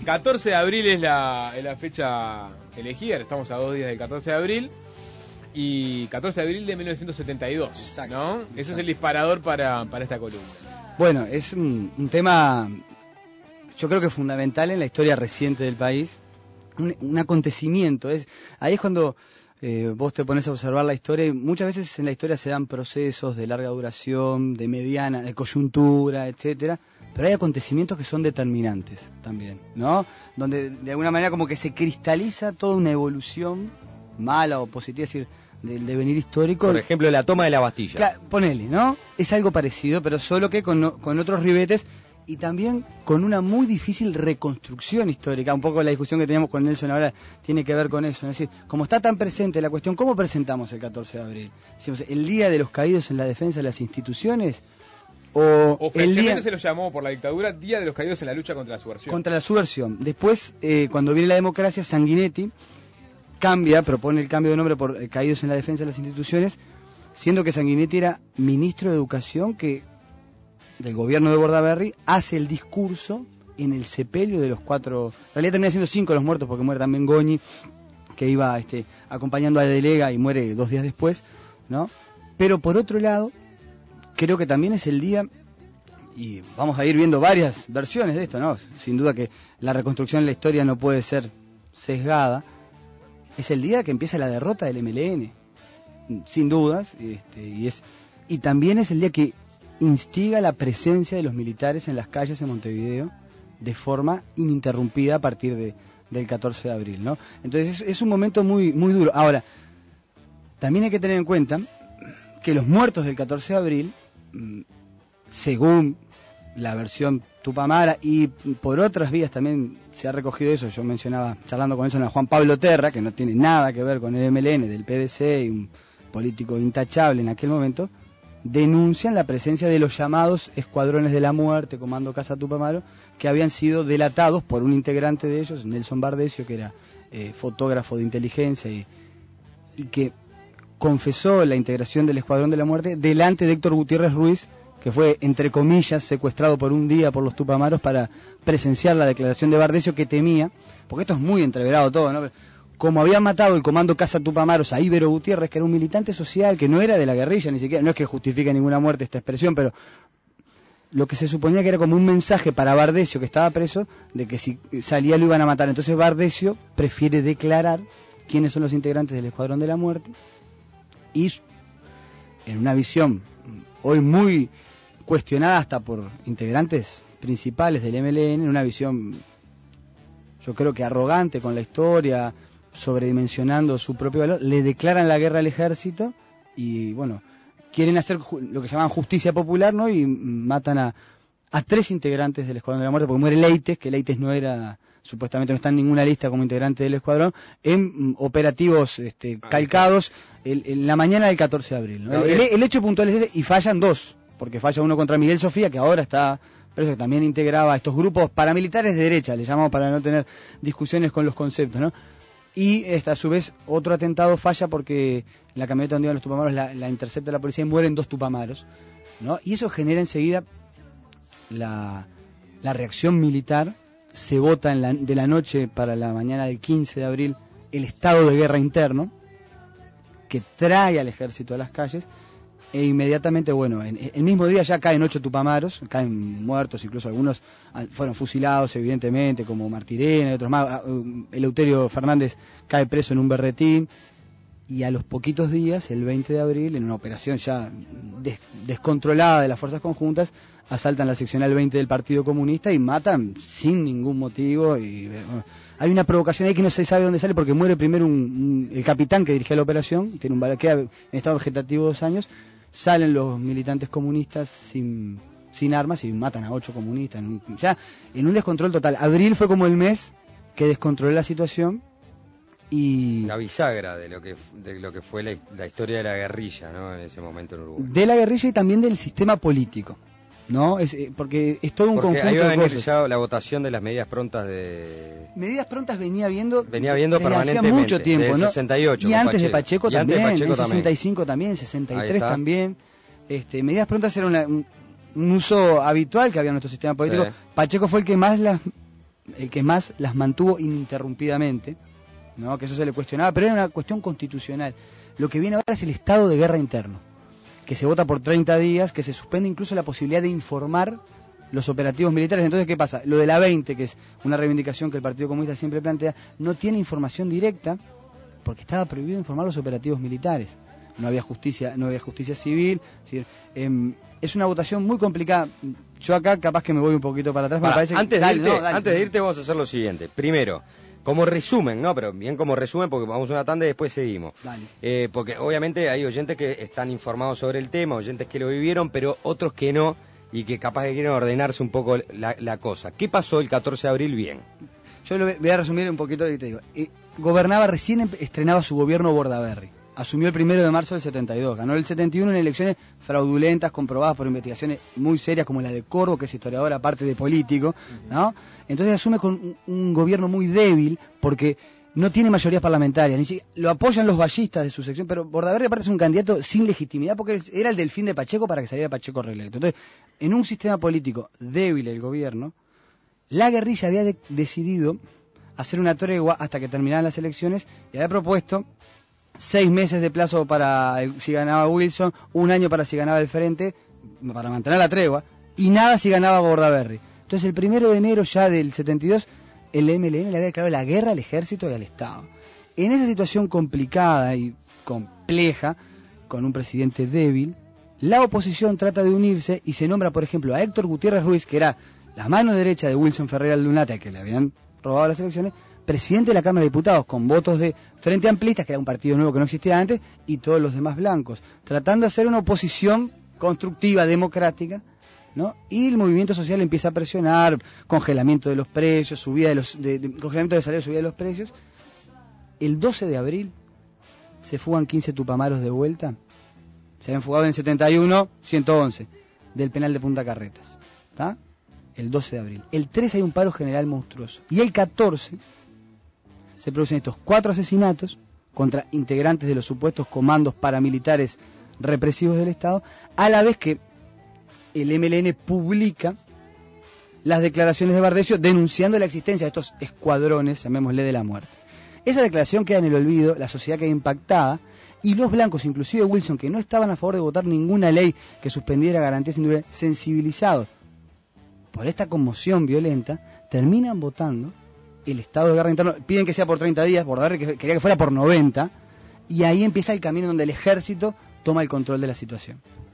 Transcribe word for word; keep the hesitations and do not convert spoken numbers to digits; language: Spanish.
catorce de abril es la, es la fecha elegida, estamos a dos días del catorce de abril. Y catorce de abril de mil novecientos setenta y dos, exacto, ¿no? Exacto. Ese es el disparador para, para esta columna. Bueno, es un, un tema, yo creo que fundamental en la historia reciente del país. Un, un acontecimiento. Es, ahí es cuando eh, vos te pones a observar la historia, y muchas veces en la historia se dan procesos de larga duración, de mediana, de coyuntura, etcétera. Pero hay acontecimientos que son determinantes también, ¿no? Donde de alguna manera como que se cristaliza toda una evolución mala o positiva, es decir, del devenir histórico. Por ejemplo, la toma de la Bastilla. Claro, ponele, ¿no? Es algo parecido, pero solo que con, con otros ribetes y también con una muy difícil reconstrucción histórica. Un poco la discusión que teníamos con Nelson ahora tiene que ver con eso. Es decir, como está tan presente la cuestión, ¿cómo presentamos el catorce de abril? Decimos, ¿el Día de los Caídos en la Defensa de las Instituciones? O Oficialmente el día... se lo llamó por la dictadura Día de los Caídos en la lucha contra la subversión. Contra la subversión. Después, eh, cuando viene la democracia, Sanguinetti cambia, propone el cambio de nombre por Caídos en la Defensa de las Instituciones, siendo que Sanguinetti era ministro de Educación que del gobierno de Bordaberry hace el discurso en el sepelio de los cuatro, en realidad termina siendo cinco los muertos porque muere también Goñi, que iba este, acompañando a Delega y muere dos días después, ¿no? Pero por otro lado, creo que también es el día, y vamos a ir viendo varias versiones de esto, ¿no? Sin duda que la reconstrucción de la historia no puede ser sesgada. Es el día que empieza la derrota del eme ele ene, sin dudas, este, y es y también es el día que instiga la presencia de los militares en las calles de Montevideo de forma ininterrumpida a partir de, del catorce de abril, ¿no? Entonces es, es un momento muy, muy duro. Ahora, también hay que tener en cuenta que los muertos del catorce de abril, según la versión Tupamara y por otras vías también se ha recogido eso, yo mencionaba charlando con eso a Juan Pablo Terra, que no tiene nada que ver con el eme ele ene, del pe de ce y un político intachable en aquel momento, denuncian la presencia de los llamados Escuadrones de la Muerte, Comando Casa Tupamaro, que habían sido delatados por un integrante de ellos, Nelson Bardesio, que era eh, fotógrafo de inteligencia y, y que confesó la integración del Escuadrón de la Muerte delante de Héctor Gutiérrez Ruiz, que fue, entre comillas, secuestrado por un día por los Tupamaros para presenciar la declaración de Bardesio, que temía, porque esto es muy entreverado todo, ¿no? Como habían matado el comando Casa Tupamaros a Íbero Gutiérrez, que era un militante social, que no era de la guerrilla, ni siquiera, no es que justifique ninguna muerte esta expresión, pero lo que se suponía que era como un mensaje para Bardesio, que estaba preso, de que si salía lo iban a matar. Entonces Bardesio prefiere declarar quiénes son los integrantes del Escuadrón de la Muerte, y en una visión hoy muy cuestionada hasta por integrantes principales del eme ele ene, en una visión yo creo que arrogante con la historia, sobredimensionando su propio valor, le declaran la guerra al ejército y bueno, quieren hacer lo que llaman justicia popular, ¿no? Y matan a, a tres integrantes del Escuadrón de la Muerte, porque muere Leites, que Leites no era, supuestamente no está en ninguna lista como integrante del escuadrón, en mm, operativos este, calcados el, en la mañana del catorce de abril, ¿no? El, el hecho puntual es ese, y fallan dos, porque falla uno contra Miguel Sofía, que ahora está preso, que también integraba estos grupos paramilitares de derecha, le llamamos para no tener discusiones con los conceptos, ¿no? Y esta, a su vez, otro atentado falla porque la camioneta donde iban los Tupamaros la, la intercepta la policía y mueren dos Tupamaros, ¿no? Y eso genera enseguida la, la reacción militar. Se vota en la, de la noche para la mañana del quince de abril el estado de guerra interno, que trae al ejército a las calles, e inmediatamente, bueno, en, el mismo día ya caen ocho Tupamaros, caen muertos, incluso algunos fueron fusilados, evidentemente, como Martirena y otros más. Eleuterio Fernández cae preso en un berretín, y a los poquitos días, el veinte de abril, en una operación ya des, descontrolada de las fuerzas conjuntas, asaltan la seccional veinte del Partido Comunista y matan sin ningún motivo. Y bueno, hay una provocación ahí que no se sabe dónde sale, porque muere primero un, un, el capitán que dirigía la operación, tiene un queda en estado vegetativo dos años. Salen los militantes comunistas sin, sin armas y matan a ocho comunistas. En un, ya en un descontrol total. Abril fue como el mes que descontroló la situación. Y la bisagra de lo que de lo que fue la, la historia de la guerrilla, ¿no? En ese momento en Uruguay. De la guerrilla y también del sistema político, ¿no? Es, porque es todo un porque conjunto ahí va a de venir cosas. Ya la votación de las medidas prontas de... Medidas prontas venía viendo, venía viendo desde permanentemente, hacía mucho tiempo, del ¿no? sesenta y ocho. Y antes Pacheco. de Pacheco y antes también, de Pacheco en sesenta y cinco también, en sesenta y tres también. Este, medidas prontas era una, un, un uso habitual que había en nuestro sistema político. Sí. Pacheco fue el que más las el que más las mantuvo ininterrumpidamente, ¿no? Que eso se le cuestionaba, pero era una cuestión constitucional. Lo que viene ahora es el estado de guerra interno, que se vota por treinta días, que se suspende incluso la posibilidad de informar los operativos militares. Entonces, ¿qué pasa? Lo de la veinte, que es una reivindicación que el Partido Comunista siempre plantea, no tiene información directa porque estaba prohibido informar los operativos militares. No había justicia, no había justicia civil. Es decir, eh, es una votación muy complicada. Yo acá capaz que me voy un poquito para atrás. Para, me parece antes, que, de dale, irte, no, dale. antes de irte vamos a hacer lo siguiente. Primero, como resumen, ¿no? Pero bien como resumen, porque vamos a una tanda y después seguimos. Eh, porque obviamente hay oyentes que están informados sobre el tema, oyentes que lo vivieron, pero otros que no, y que capaz que quieren ordenarse un poco la, la cosa. ¿Qué pasó el catorce de abril bien? Yo lo voy a resumir un poquito y te digo. Eh, gobernaba, recién estrenaba su gobierno Bordaberry. Asumió el primero de marzo del setenta y dos. Ganó el setenta y uno en elecciones fraudulentas, comprobadas por investigaciones muy serias, como la de Corvo, que es historiador aparte de político, ¿no? Entonces asume con un, un gobierno muy débil, porque no tiene mayorías parlamentarias. Ni siquiera, lo apoyan los vallistas de su sección, pero Bordaberry aparte es un candidato sin legitimidad, porque era el delfín de Pacheco para que saliera Pacheco reelecto. Entonces, en un sistema político débil el gobierno, la guerrilla había de, decidido hacer una tregua hasta que terminaran las elecciones y había propuesto seis meses de plazo para el, si ganaba Wilson, un año para si ganaba el Frente, para mantener la tregua, y nada si ganaba Bordaberry. Entonces el primero de enero ya del setenta y dos, el M L N le había declarado la guerra al ejército y al Estado. En esa situación complicada y compleja, con un presidente débil, la oposición trata de unirse y se nombra, por ejemplo, a Héctor Gutiérrez Ruiz, que era la mano derecha de Wilson Ferreira Aldunate, que le habían robado las elecciones, presidente de la Cámara de Diputados, con votos de Frente Amplistas, que era un partido nuevo que no existía antes, y todos los demás blancos, tratando de hacer una oposición constructiva, democrática, ¿no? Y el movimiento social empieza a presionar, congelamiento de los precios, subida de los, de, de, congelamiento de salarios, subida de los precios. El doce de abril se fugan quince tupamaros de vuelta, se habían fugado en el setenta y uno, ciento once, del penal de Punta Carretas, ¿está? El doce de abril. El trece hay un paro general monstruoso, y el catorce se producen estos cuatro asesinatos contra integrantes de los supuestos comandos paramilitares represivos del Estado, a la vez que el M L N publica las declaraciones de Bardesio denunciando la existencia de estos escuadrones, llamémosle, de la muerte. Esa declaración queda en el olvido, la sociedad queda impactada, y los blancos, inclusive Wilson, que no estaban a favor de votar ninguna ley que suspendiera garantías individuales, sensibilizados por esta conmoción violenta, terminan votando el estado de guerra interno, piden que sea por treinta días, Bordaberry que quería que fuera por noventa, y ahí empieza el camino donde el ejército toma el control de la situación.